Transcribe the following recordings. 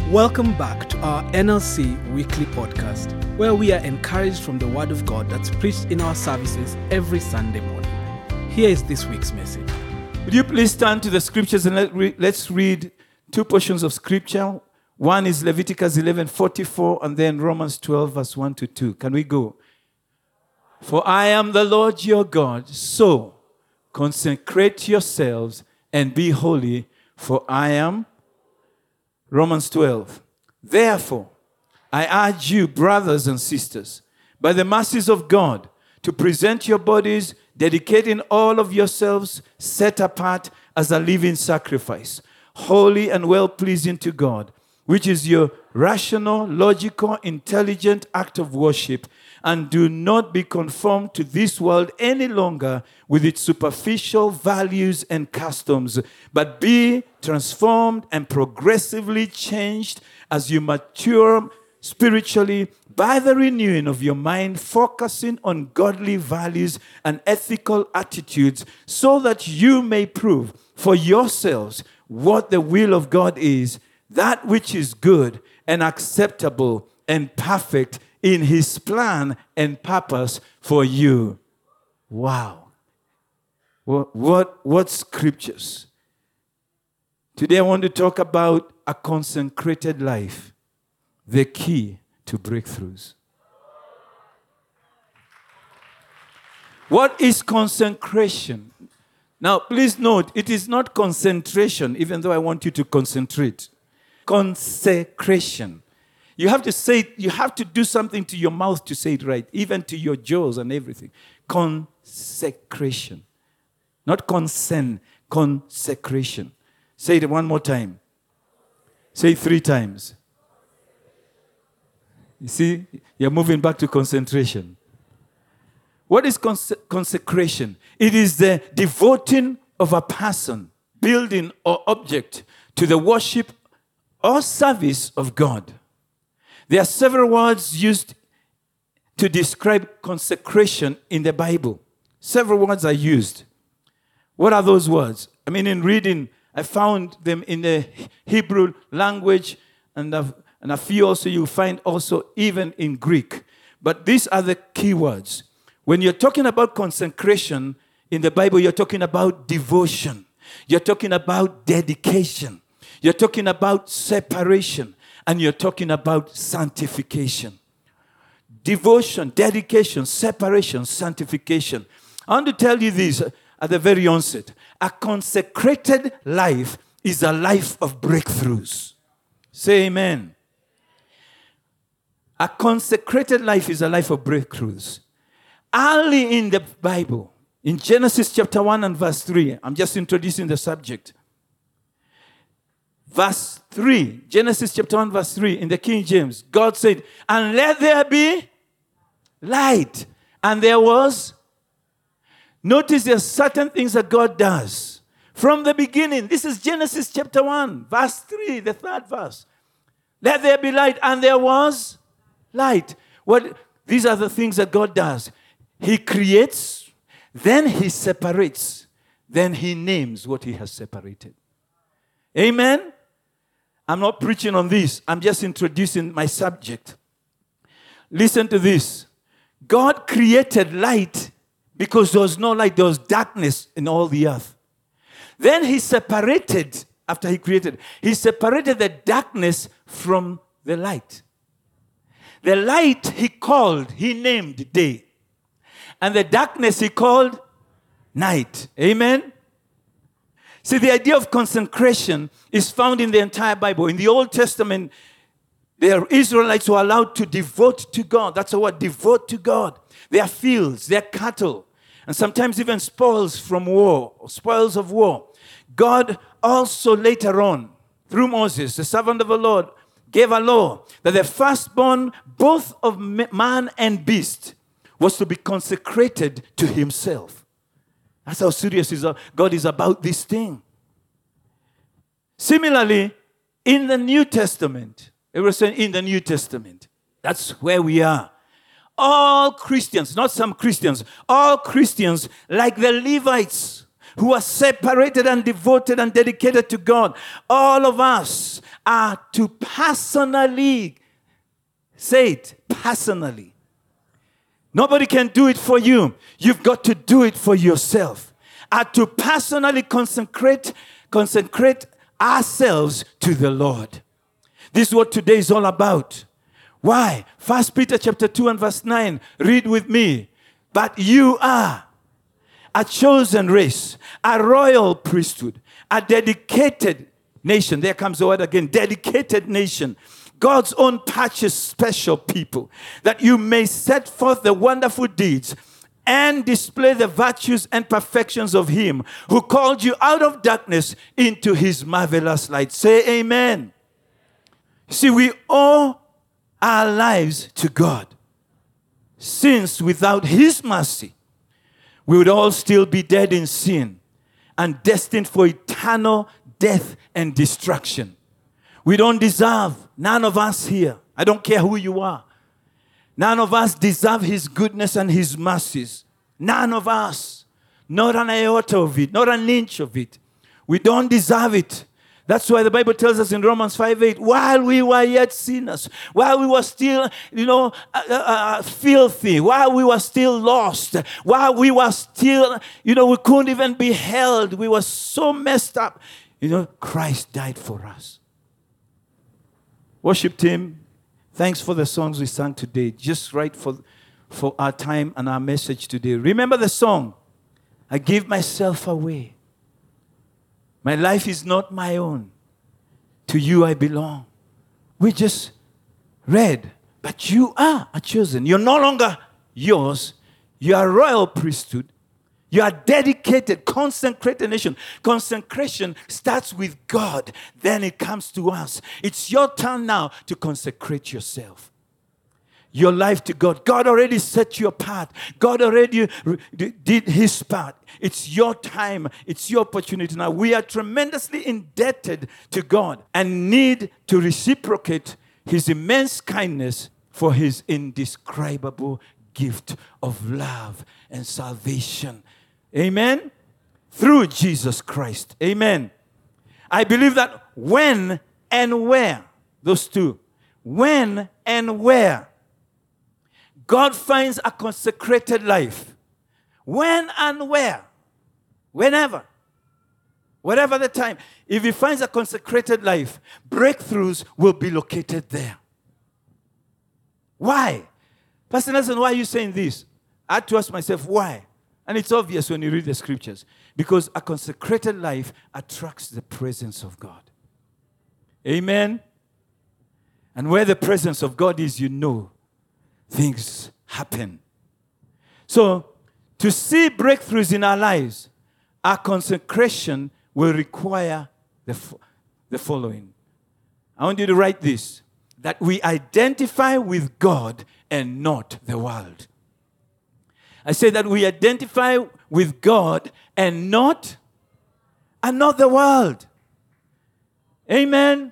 Welcome back to our NLC weekly podcast, where we are encouraged from the Word of God that's preached in our services every Sunday morning. Here is this week's message. Would you please turn to the scriptures and let's read two portions of scripture. One is Leviticus 11:44 and then Romans 12 verse 1 to 2. Can we go? For I am the Lord your God, so consecrate yourselves and be holy, for I am. Romans 12. Therefore, I urge you, brothers and sisters, by the mercies of God, to present your bodies, dedicating all of yourselves, set apart as a living sacrifice, holy and well-pleasing to God, which is your rational, logical, intelligent act of worship. And do not be conformed to this world any longer with its superficial values and customs, but be transformed and progressively changed as you mature spiritually by the renewing of your mind, focusing on godly values and ethical attitudes, so that you may prove for yourselves what the will of God is, that which is good and acceptable and perfect in His plan and purpose for you. Wow. What scriptures? Today I want to talk about a consecrated life, the key to breakthroughs. What is consecration? Now, please note, it is not concentration, even though I want you to concentrate. Consecration. You have to say it, you have to do something to your mouth to say it right, even to your jaws and everything. Consecration. Not consent, consecration. Say it one more time. Say it 3 times. You see, you're moving back to concentration. What is consecration? It is the devoting of a person, building, or object to the worship or service of God. There are several words used to describe consecration in the Bible. Several words are used. What are those words? I mean, in reading, I found them in the Hebrew language, and a few also you'll find also even in Greek. But these are the key words. When you're talking about consecration in the Bible, you're talking about devotion. You're talking about dedication. You're talking about separation. And you're talking about sanctification. Devotion, dedication, separation, sanctification. I want to tell you this at the very onset. A consecrated life is a life of breakthroughs. Say amen. A consecrated life is a life of breakthroughs. Early in the Bible, in Genesis chapter 1 and verse 3, I'm just introducing the subject. Verse 3, Genesis chapter 1, verse 3, in the King James, God said, and let there be light. And there was. Notice there are certain things that God does. From the beginning, this is Genesis chapter 1, verse 3, the 3rd verse. Let there be light, and there was light. These are the things that God does. He creates, then He separates, then He names what He has separated. Amen? I'm not preaching on this. I'm just introducing my subject. Listen to this. God created light because there was no light. There was darkness in all the earth. Then He separated, after He created, He separated the darkness from the light. The light He named day. And the darkness He called night. Amen? See, the idea of consecration is found in the entire Bible. In the Old Testament, the Israelites were allowed to devote to God. That's the word, devote to God. Their fields, their cattle, and sometimes even spoils from war, spoils of war. God also later on, through Moses, the servant of the Lord, gave a law that the firstborn, both of man and beast, was to be consecrated to Himself. That's how serious God is about this thing. Similarly, in the New Testament, in the New Testament, that's where we are. All Christians, not some Christians, all Christians, like the Levites, who are separated and devoted and dedicated to God. All of us are to personally, say it, personally. Nobody can do it for you. You've got to do it for yourself. Are to personally consecrate ourselves to the Lord. This is what today is all about. Why? 1 Peter chapter 2 and verse 9. Read with me. But you are a chosen race, a royal priesthood, a dedicated nation. There comes the word again. Dedicated nation. God's own purchased special people, that you may set forth the wonderful deeds and display the virtues and perfections of Him who called you out of darkness into His marvelous light. Say amen. See, we owe our lives to God, since without His mercy, we would all still be dead in sin and destined for eternal death and destruction. We don't deserve, none of us here, I don't care who you are, none of us deserve His goodness and His mercies. None of us. Not an iota of it, not an inch of it. We don't deserve it. That's why the Bible tells us in Romans 5:8, while we were yet sinners, while we were still, filthy, while we were still lost, while we were still, we couldn't even be held. We were so messed up. Christ died for us. Worship team, thanks for the songs we sang today. Just right for our time and our message today. Remember the song, I give myself away. My life is not my own. To you I belong. We just read, but you are a chosen. You're no longer yours. You are a royal priesthood. You are dedicated, consecrated nation. Consecration starts with God. Then it comes to us. It's your turn now to consecrate yourself. Your life to God. God already set you apart. God already did His part. It's your time. It's your opportunity now. We are tremendously indebted to God and need to reciprocate His immense kindness for His indescribable gift of love and salvation. Amen? Through Jesus Christ. Amen. I believe that when and where, those two, when and where God finds a consecrated life, when and where, whenever, whatever the time, if He finds a consecrated life, breakthroughs will be located there. Why? Pastor Nelson, why are you saying this? I had to ask myself, why? And it's obvious when you read the scriptures. Because a consecrated life attracts the presence of God. Amen? And where the presence of God is, things happen. So, to see breakthroughs in our lives, our consecration will require the following. I want you to write this, that we identify with God and not the world. I say that we identify with God and not the world. Amen.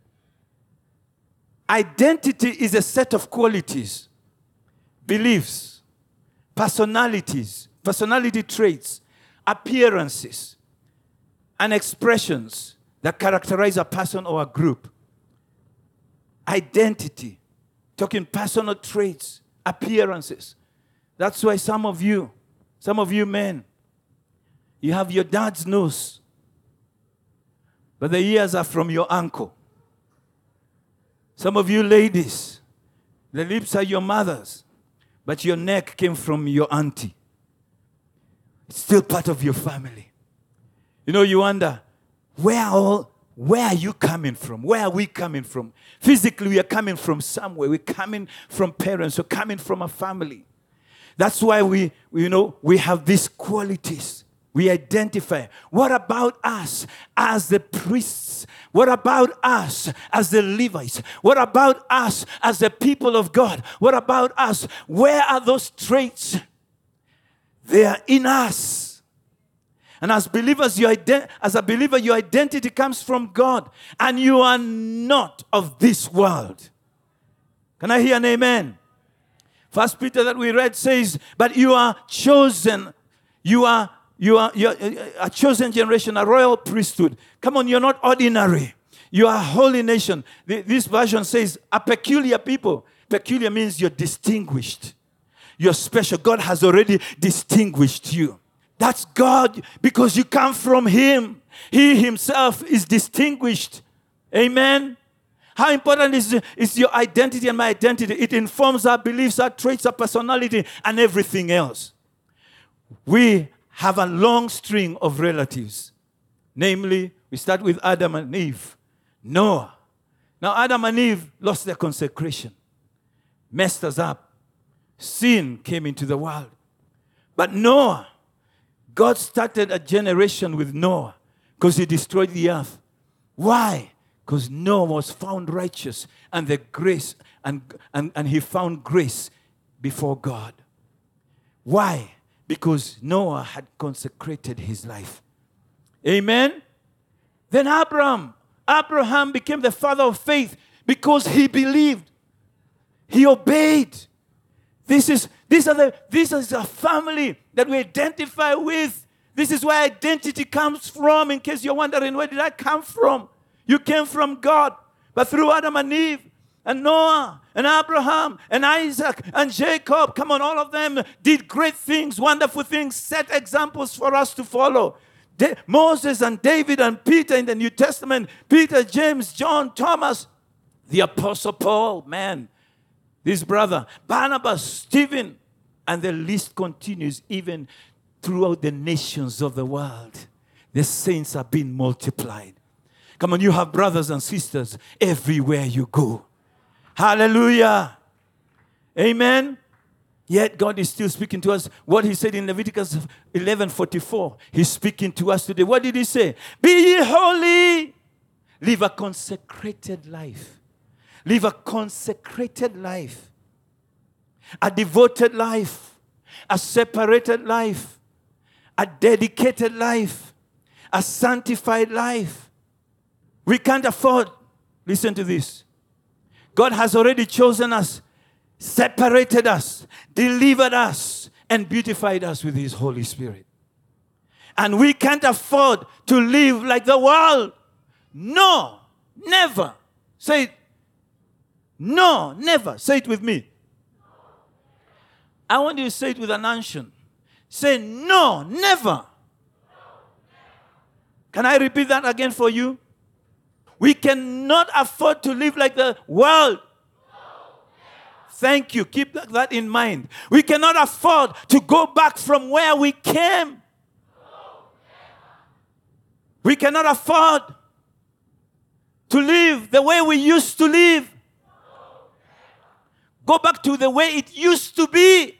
Identity is a set of qualities, beliefs, personality traits, appearances, and expressions that characterize a person or a group. Identity, talking personal traits, appearances. That's why some of you men, you have your dad's nose, but the ears are from your uncle. Some of you ladies, the lips are your mother's, but your neck came from your auntie. It's still part of your family. You wonder, where are you coming from? Where are we coming from? Physically, we are coming from somewhere. We're coming from parents. We're coming from a family. That's why we have these qualities. We identify. What about us as the priests? What about us as the Levites? What about us as the people of God? What about us? Where are those traits? They are in us. And as believers, your identity comes from God. And you are not of this world. Can I hear an amen? 1 Peter that we read says, but you are chosen. You are you're a chosen generation, a royal priesthood. Come on, you're not ordinary. You are a holy nation. This version says a peculiar people. Peculiar means you're distinguished. You're special. God has already distinguished you. That's God because you come from Him. He Himself is distinguished. Amen. How important is your identity and my identity? It informs our beliefs, our traits, our personality, and everything else. We have a long string of relatives. Namely, we start with Adam and Eve. Noah. Now, Adam and Eve lost their consecration. Messed us up. Sin came into the world. But Noah, God started a generation with Noah because He destroyed the earth. Why? Because Noah was found righteous and the grace and he found grace before God. Why? Because Noah had consecrated his life. Amen? Then Abraham became the father of faith because he believed. He obeyed. This is a family that we identify with. This is where identity comes from. In case you're wondering, where did I come from? You came from God. But through Adam and Eve and Noah and Abraham and Isaac and Jacob, come on, all of them did great things, wonderful things, set examples for us to follow. Moses and David and Peter in the New Testament, Peter, James, John, Thomas, the Apostle Paul, man, this brother, Barnabas, Stephen, and the list continues even throughout the nations of the world. The saints are being multiplied. Come on, you have brothers and sisters everywhere you go. Hallelujah. Amen. Yet God is still speaking to us. What He said in Leviticus 11:44, He's speaking to us today. What did He say? Be ye holy. Live a consecrated life. Live a consecrated life. A devoted life. A separated life. A dedicated life. A sanctified life. We can't afford, listen to this. God has already chosen us, separated us, delivered us, and beautified us with His Holy Spirit. And we can't afford to live like the world. No, never. Say it. No, never. Say it with me. I want you to say it with an unction. Say, no, never. Can I repeat that again for you? We cannot afford to live like the world. Thank you. Keep that in mind. We cannot afford to go back from where we came. We cannot afford to live the way we used to live. Go back to the way it used to be.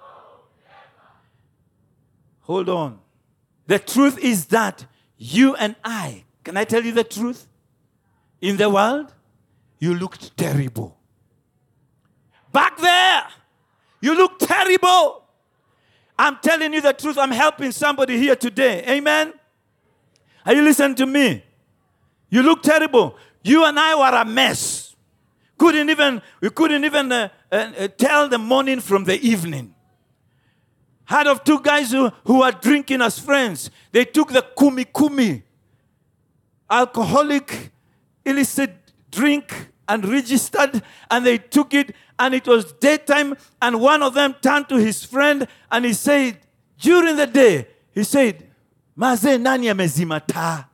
Hold on. The truth is that you and I, can I tell you the truth? In the world, you looked terrible. Back there, you look terrible. I'm telling you the truth. I'm helping somebody here today. Amen? Are you listening to me? You look terrible. You and I were a mess. We couldn't even tell the morning from the evening. Heard of two guys who were drinking as friends. They took the kumi, alcoholic, illicit drink, and registered, and they took it, and it was daytime, and one of them turned to his friend, and he said, during the day, he said, Maze nani amezima taa?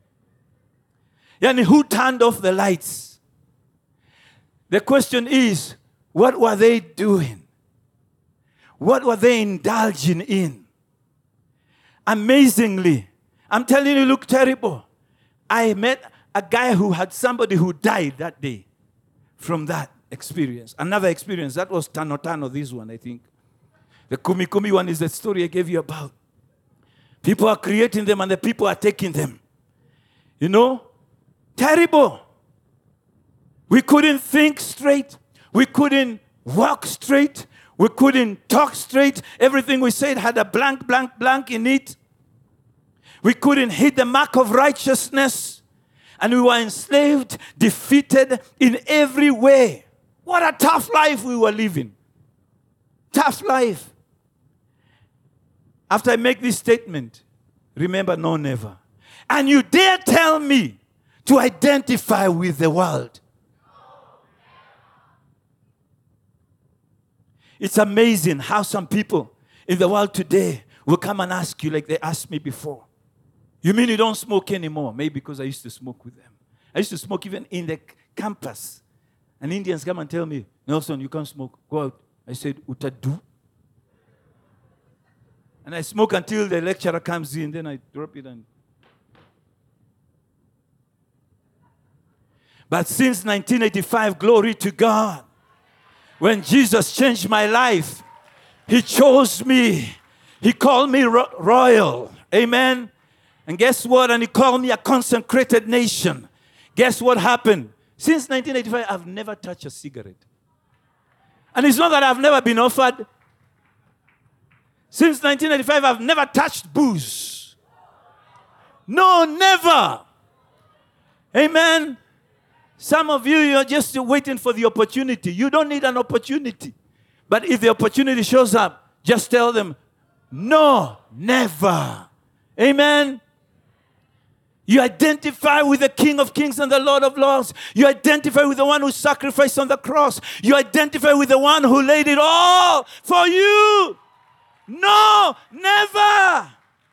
Yani, who turned off the lights? The question is, what were they doing? What were they indulging in? Amazingly, I'm telling you, look terrible. I met a guy who had somebody who died that day from that experience. Another experience, that was Tano, this one, I think. The Kumi one is the story I gave you about. People are creating them and the people are taking them. You know? Terrible. We couldn't think straight. We couldn't walk straight. We couldn't talk straight. Everything we said had a blank in it. We couldn't hit the mark of righteousness. And we were enslaved, defeated in every way. What a tough life we were living. Tough life. After I make this statement, remember, no, never. And you dare tell me to identify with the world. It's amazing how some people in the world today will come and ask you like they asked me before. You mean you don't smoke anymore? Maybe because I used to smoke with them. I used to smoke even in the campus. And Indians come and tell me, Nelson, you can't smoke. Go out. I said, Utadu. And I smoke until the lecturer comes in. Then I drop it. But since 1985, glory to God. When Jesus changed my life, He chose me. He called me royal. Amen. And guess what? And He called me a consecrated nation. Guess what happened? Since 1985, I've never touched a cigarette. And it's not that I've never been offered. Since 1985, I've never touched booze. No, never. Amen. Some of you, you're just waiting for the opportunity. You don't need an opportunity. But if the opportunity shows up, just tell them, no, never. Amen. You identify with the King of Kings and the Lord of Lords. You identify with the one who sacrificed on the cross. You identify with the one who laid it all for you. No, never.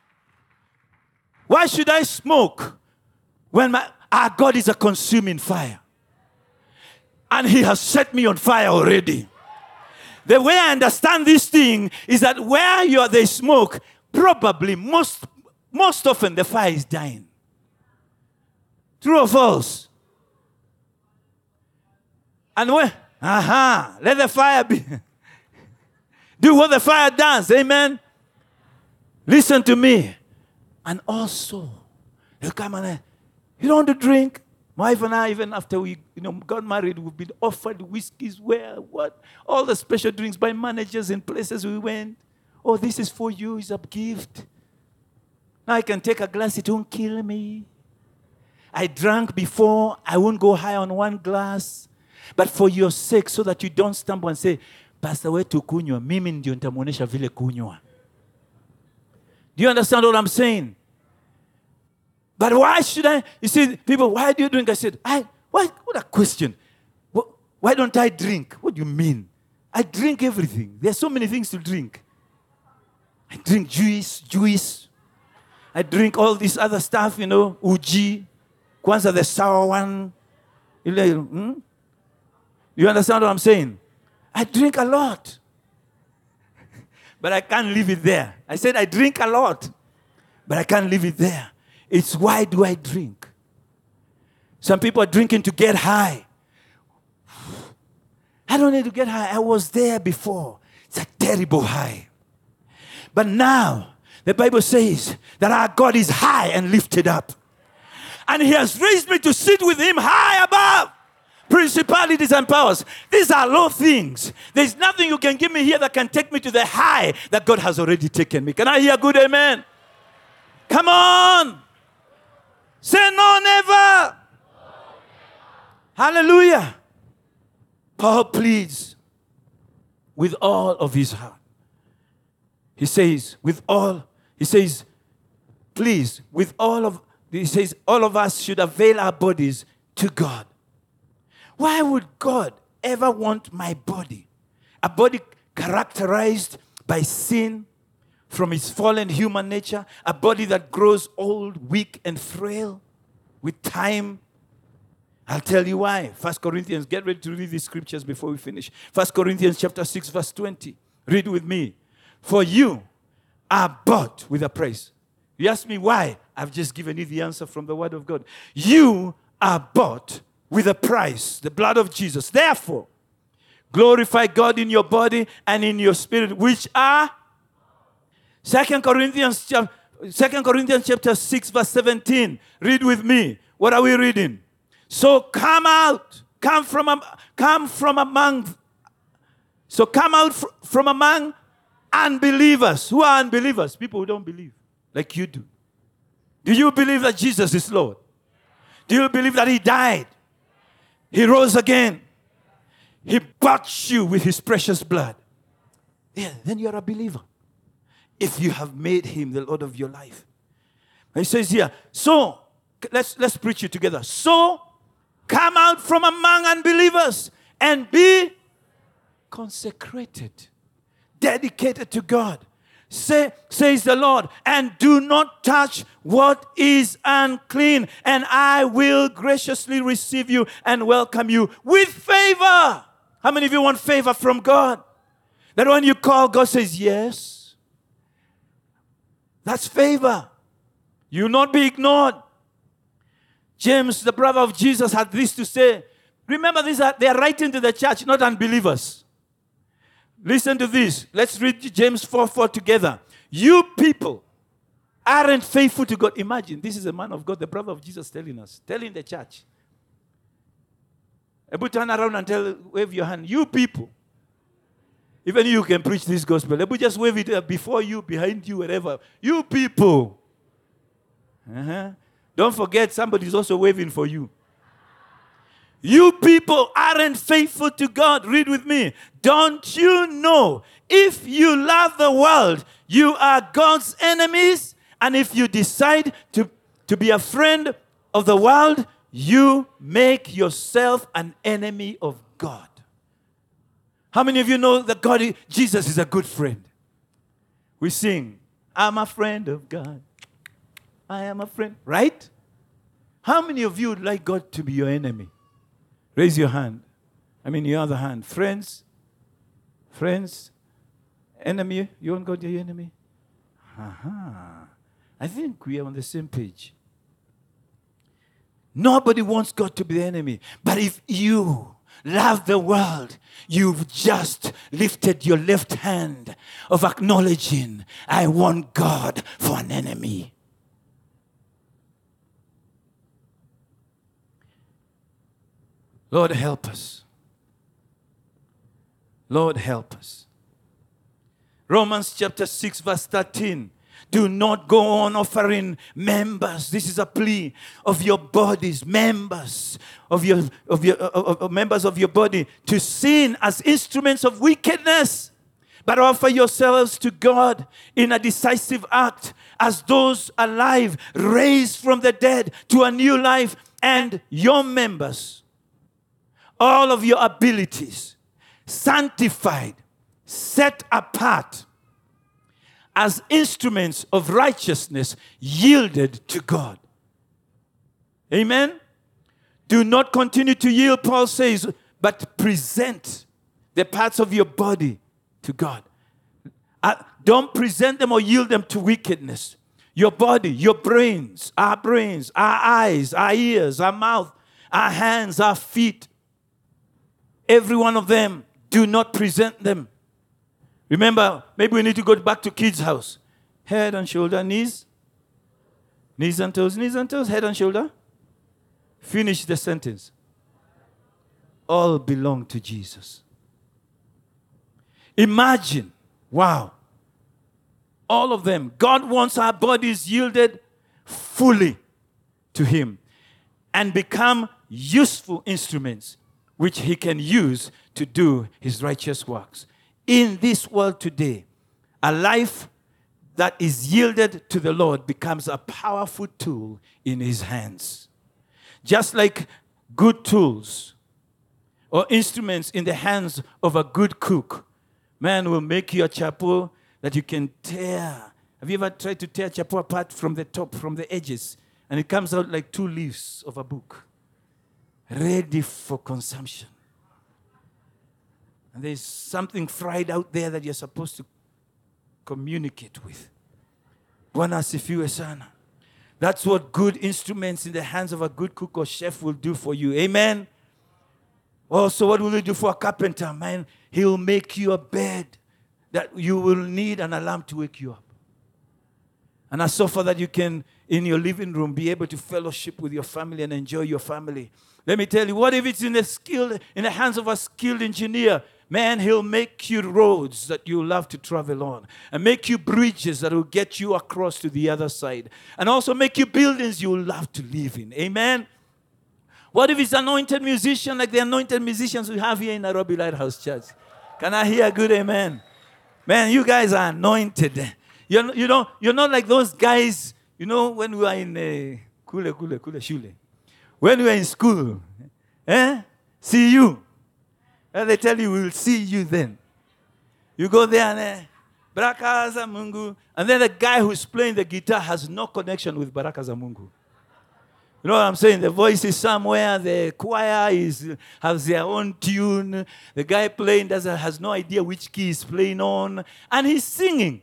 Why should I smoke when our God is a consuming fire? And He has set me on fire already. The way I understand this thing is that where they smoke, probably most often the fire is dying. True or false? And when, let the fire be. Do what the fire does, amen? Listen to me. And also, they'll come and you don't want to drink? My wife and I, even after we got married, we've been offered whiskeys, what? All the special drinks by managers in places we went. Oh, this is for you, it's a gift. Now I can take a glass, it won't kill me. I drank before, I won't go high on one glass. But for your sake, so that you don't stumble and say, Pastor, wetu kunywa, mimi ndio nitamuonesha vile kunywa. Do you understand what I'm saying? But why should I? You see, people, why do you drink? I said, what a question. Why don't I drink? What do you mean? I drink everything. There are so many things to drink. I drink juice. I drink all this other stuff, uji. Kwanza the sour one. You understand what I'm saying? I drink a lot. But I can't leave it there. I said I drink a lot. But I can't leave it there. It's why do I drink? Some people are drinking to get high. I don't need to get high. I was there before. It's a terrible high. But now, the Bible says that our God is high and lifted up. And He has raised me to sit with Him high above principalities and powers. These are low things. There's nothing you can give me here that can take me to the high that God has already taken me. Can I hear a good amen? Come on. Say no, never. Hallelujah. Paul pleads with all of his heart. He says, all of us should avail our bodies to God. Why would God ever want my body? A body characterized by sin from its fallen human nature, a body that grows old, weak, and frail with time. I'll tell you why. 1 Corinthians, get ready to read these scriptures before we finish. 1 Corinthians chapter 6, verse 20. Read with me. For you are bought with a price. You ask me why? I've just given you the answer from the Word of God. You are bought with a price, the blood of Jesus. Therefore, glorify God in your body and in your spirit, which are 2 Corinthians chapter 6, verse 17. Read with me. What are we reading? So come out from among unbelievers. Who are unbelievers? People who don't believe, like you do. Do you believe that Jesus is Lord? Do you believe that He died? He rose again. He bought you with His precious blood. Yeah, then you're a believer. if you have made him the Lord of your life. And he says here, so, let's preach it together. So, come out from among unbelievers and be consecrated, dedicated to God. Says the Lord, and do not touch what is unclean, and I will graciously receive you and welcome you with favor. How many of you want favor from God? That when you call, God says yes. That's favor. You will not be ignored. James, the brother of Jesus, had this to say. Remember, they are writing to the church, not unbelievers. Listen to this. Let's read James 4:4 together. You people aren't faithful to God. Imagine, this is a man of God, the brother of Jesus, telling the church. Ebu, turn around and wave your hand. You people. Even you can preach this gospel. Ebu, just wave it before you, behind you, wherever. You people. Don't forget, somebody's also waving for you. You people aren't faithful to God. Read with me. Don't you know, if you love the world, you are God's enemies? And if you decide to be a friend of the world, you make yourself an enemy of God. How many of you know that Jesus is a good friend? We sing, I'm a friend of God. I am a friend. Right? How many of you would like God to be your enemy? Raise your hand. Your other hand. Friends? Enemy? You want God your enemy? I think we are on the same page. Nobody wants God to be the enemy. But if you love the world, you've just lifted your left hand of acknowledging, I want God for an enemy. Lord, help us. Lord, help us. Romans chapter 6, verse 13. Do not go on offering members. This is a plea of your bodies, members of your members of your body to sin as instruments of wickedness, but offer yourselves to God in a decisive act as those alive, raised from the dead to a new life, and your members, all of your abilities, sanctified, set apart as instruments of righteousness, yielded to God. Amen? Do not continue to yield, Paul says, but present the parts of your body to God. Don't present them or yield them to wickedness. Your body, your brains, our eyes, our ears, our mouth, our hands, our feet, every one of them, do not present them. Remember, maybe we need to go back to kids' house. Head and shoulder, knees. Knees and toes, head and shoulder. Finish the sentence. All belong to Jesus. Imagine, wow. All of them. God wants our bodies yielded fully to Him and become useful instruments which He can use to do His righteous works. In this world today, a life that is yielded to the Lord becomes a powerful tool in His hands. Just like good tools or instruments in the hands of a good cook, man will make you a chapo that you can tear. Have you ever tried to tear chapo apart from the top, from the edges, and it comes out like 2 leaves of a book, ready for consumption? And there's something fried out there that you're supposed to communicate with. Bwana asifiwe sana. That's what good instruments in the hands of a good cook or chef will do for you. Amen? Also, what will He do for a carpenter? Man, He'll make you a bed that you will need an alarm to wake you up. And a sofa that you can, in your living room, be able to fellowship with your family and enjoy your family. Let me tell you, what if it's in the hands of a skilled engineer? Man, He'll make you roads that you love to travel on, and make you bridges that will get you across to the other side, and also make you buildings you will love to live in. Amen? What if it's an anointed musician like the anointed musicians we have here in Nairobi Lighthouse Church? Can I hear a good amen? Man, you guys are anointed. You're not like those guys, when we were in shule. When we were in school, see you. And they tell you, we'll see you then. You go there and Baraka za Mungu. And then the guy who's playing the guitar has no connection with Baraka za Mungu. You know what I'm saying? The voice is somewhere. The choir has their own tune. The guy playing has no idea which key he's playing on. And he's singing.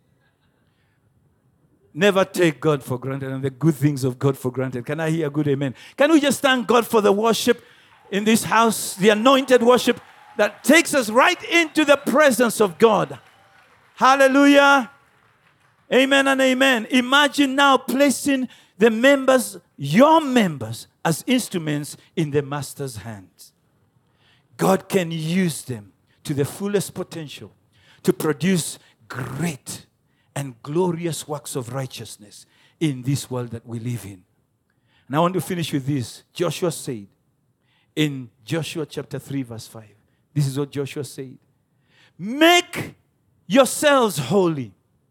Never take God for granted and the good things of God for granted. Can I hear a good amen? Can we just thank God for the worship in this house, the anointed worship that takes us right into the presence of God? Hallelujah. Amen and amen. Imagine now placing the members, your members, as instruments in the Master's hands. God can use them to the fullest potential to produce great and glorious works of righteousness in this world that we live in. And I want to finish with this. Joshua said in Joshua chapter 3 verse 5. This is what Joshua said. Make yourselves holy.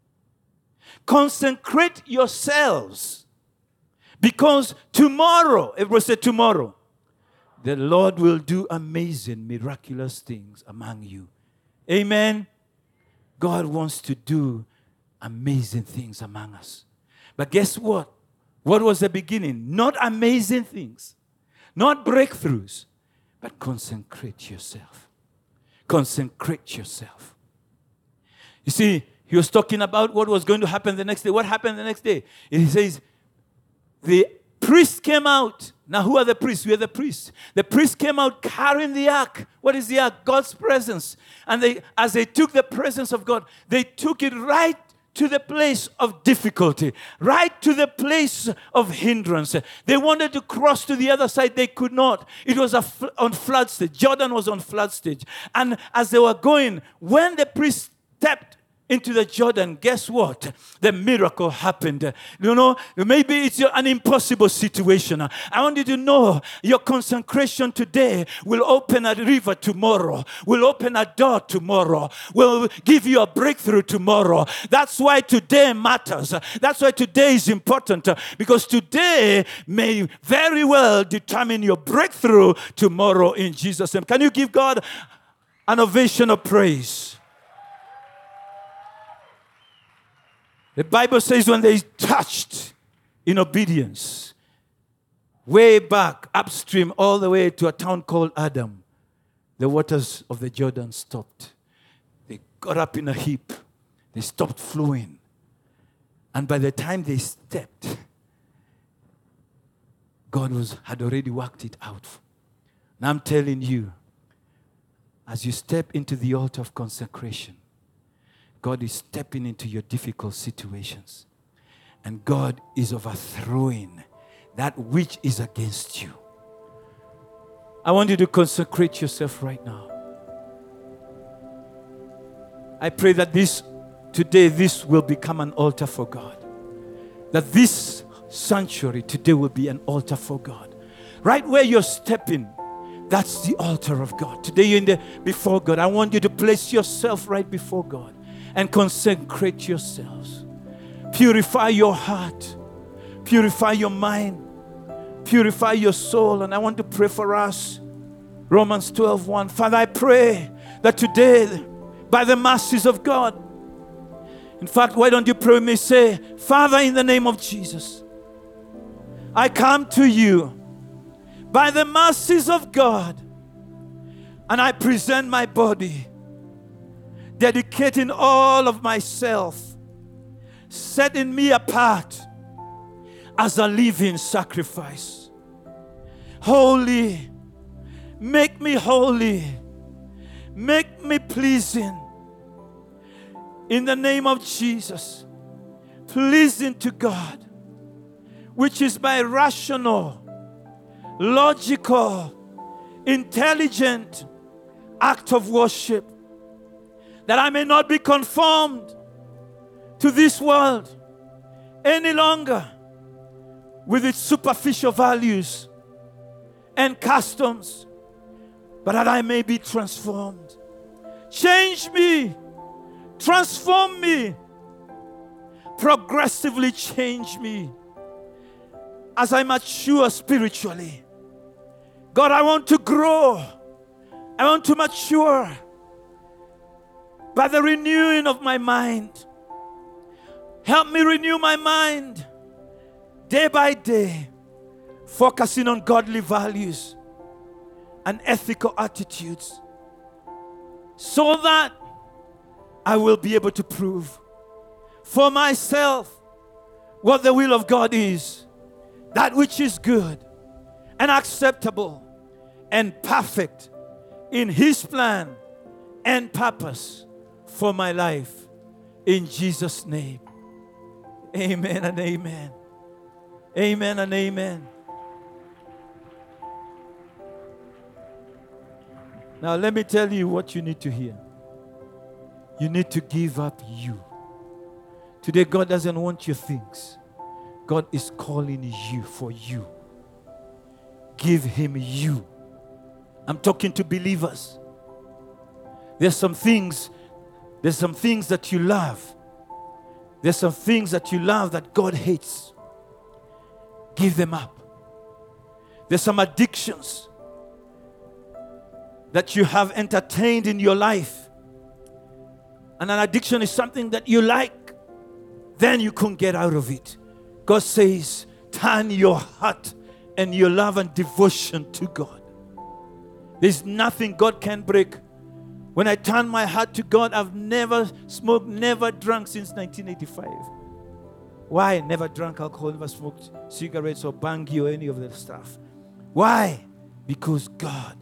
Consecrate yourselves. Because tomorrow, everyone said tomorrow, the Lord will do amazing, miraculous things among you. Amen. God wants to do amazing things among us. But guess what? What was the beginning? Not amazing things, not breakthroughs, but consecrate yourself. Consecrate yourself. You see, he was talking about what was going to happen the next day. What happened the next day? He says, the priest came out. Now, who are the priests? We are the priests. The priest came out carrying the ark. What is the ark? God's presence. And as they took the presence of God, they took it right to the place of difficulty, right to the place of hindrance. They wanted to cross to the other side. They could not. It was on flood stage. Jordan was on flood stage. And as they were going, when the priest stepped into the Jordan, guess what? The miracle happened. Maybe it's an impossible situation. I want you to know your consecration today will open a river tomorrow, will open a door tomorrow, will give you a breakthrough tomorrow. That's why today matters. That's why today is important, because today may very well determine your breakthrough tomorrow in Jesus' name. Can you give God an ovation of praise? The Bible says when they touched in obedience, way back upstream all the way to a town called Adam, the waters of the Jordan stopped. They got up in a heap. They stopped flowing. And by the time they stepped, God had already worked it out. And I'm telling you, as you step into the altar of consecration, God is stepping into your difficult situations. And God is overthrowing that which is against you. I want you to consecrate yourself right now. I pray that today this will become an altar for God. That this sanctuary today will be an altar for God. Right where you're stepping, that's the altar of God. Today you're before God. I want you to place yourself right before God. And consecrate yourselves. Purify your heart. Purify your mind. Purify your soul. And I want to pray for us. Romans 12:1. Father, I pray that today, by the mercies of God, in fact, why don't you pray with me? Say, Father, in the name of Jesus, I come to you by the mercies of God, and I present my body, dedicating all of myself, setting me apart as a living sacrifice. Holy, make me holy, make me pleasing. In the name of Jesus, pleasing to God, which is my rational, logical, intelligent act of worship, that I may not be conformed to this world any longer with its superficial values and customs, but that I may be transformed. Change me, transform me progressively change me as I mature spiritually. God, I want to grow. I want to mature by the renewing of my mind. Help me renew my mind day by day, focusing on godly values and ethical attitudes, so that I will be able to prove for myself what the will of God is, that which is good and acceptable and perfect in His plan and purpose for my life. In Jesus' name, amen and amen. Amen and amen. Now let me tell you what you need to hear. You need to give up you. Today God doesn't want your things. God is calling you for you. Give Him you. I'm talking to believers. There's some things that you love. There's some things that you love that God hates. Give them up. There's some addictions that you have entertained in your life. And an addiction is something that you like, then you couldn't get out of it. God says, turn your heart and your love and devotion to God. There's nothing God can break. When I turn my heart to God, I've never smoked, never drunk since 1985. Why? Never drank alcohol, never smoked cigarettes or bangi or any of that stuff. Why? Because God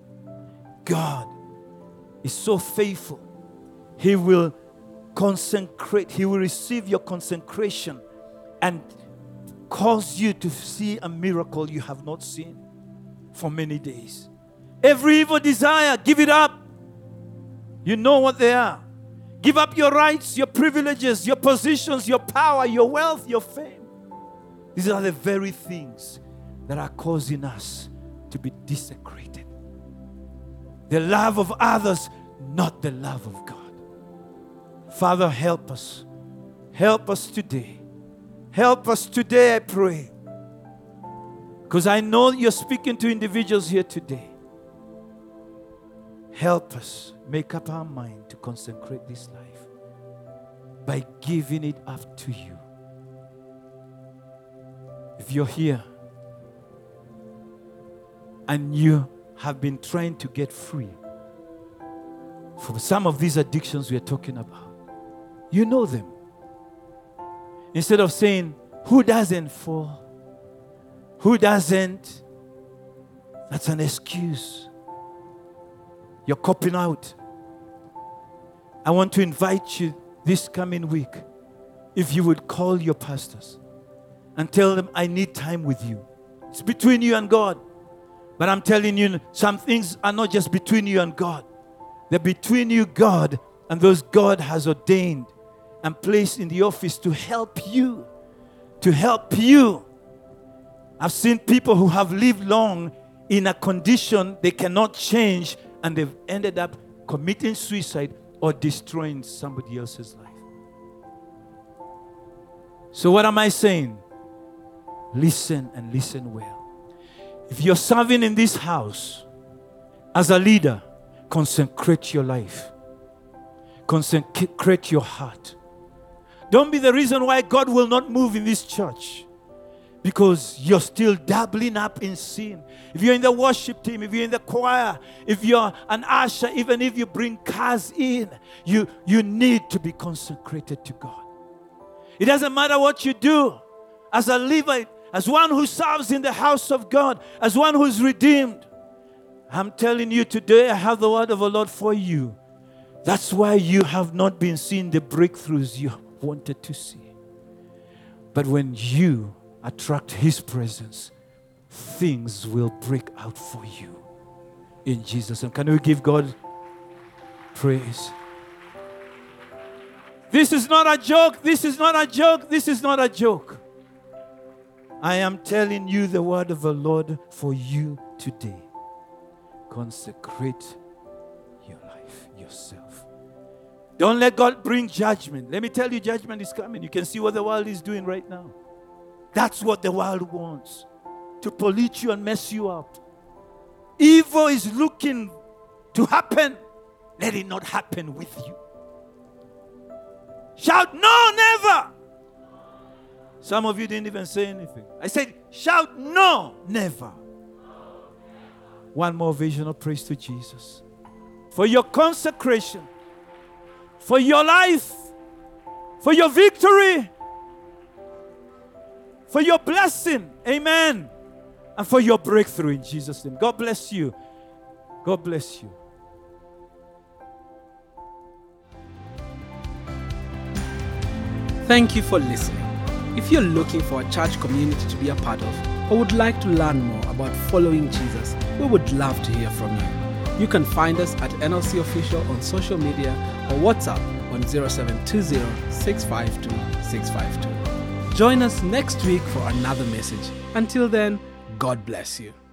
is so faithful. He will consecrate. He will receive your consecration and cause you to see a miracle you have not seen for many days. Every evil desire, give it up. You know what they are. Give up your rights, your privileges, your positions, your power, your wealth, your fame. These are the very things that are causing us to be desecrated. The love of others, not the love of God. Father, help us. Help us today. Help us today, I pray. Because I know you're speaking to individuals here today. Help us make up our mind to consecrate this life by giving it up to you. If you're here and you have been trying to get free from some of these addictions we're talking about, you know them. Instead of saying, who doesn't fall? Who doesn't? That's an excuse. You're copping out. I want to invite you this coming week, if you would call your pastors and tell them, I need time with you. It's between you and God. But I'm telling you, some things are not just between you and God. They're between you, God, and those God has ordained and placed in the office to help you. To help you. I've seen people who have lived long in a condition they cannot change, and they've ended up committing suicide or destroying somebody else's life. So what am I saying? Listen and listen well. If you're serving in this house as a leader, consecrate your life. Consecrate your heart. Don't be the reason why God will not move in this church, because you're still dabbling up in sin. If you're in the worship team, if you're in the choir, if you're an usher, even if you bring cars in, you need to be consecrated to God. It doesn't matter what you do as a Levite, as one who serves in the house of God, as one who is redeemed. I'm telling you today, I have the word of the Lord for you. That's why you have not been seeing the breakthroughs you wanted to see. But when you attract His presence, things will break out for you. In Jesus' name. Can we give God praise? This is not a joke. This is not a joke. This is not a joke. I am telling you the word of the Lord for you today. Consecrate your life, yourself. Don't let God bring judgment. Let me tell you, judgment is coming. You can see what the world is doing right now. That's what the world wants, to pollute you and mess you up. Evil is looking to happen. Let it not happen with you. Shout, no, never. Some of you didn't even say anything. I said, shout, no, never. One more vision of praise to Jesus. For your consecration, for your life, for your victory, for your blessing. Amen. And for your breakthrough in Jesus' name. God bless you. God bless you. Thank you for listening. If you're looking for a church community to be a part of, or would like to learn more about following Jesus, we would love to hear from you. You can find us at NLC Official on social media or WhatsApp on 0720 652 652. Join us next week for another message. Until then, God bless you.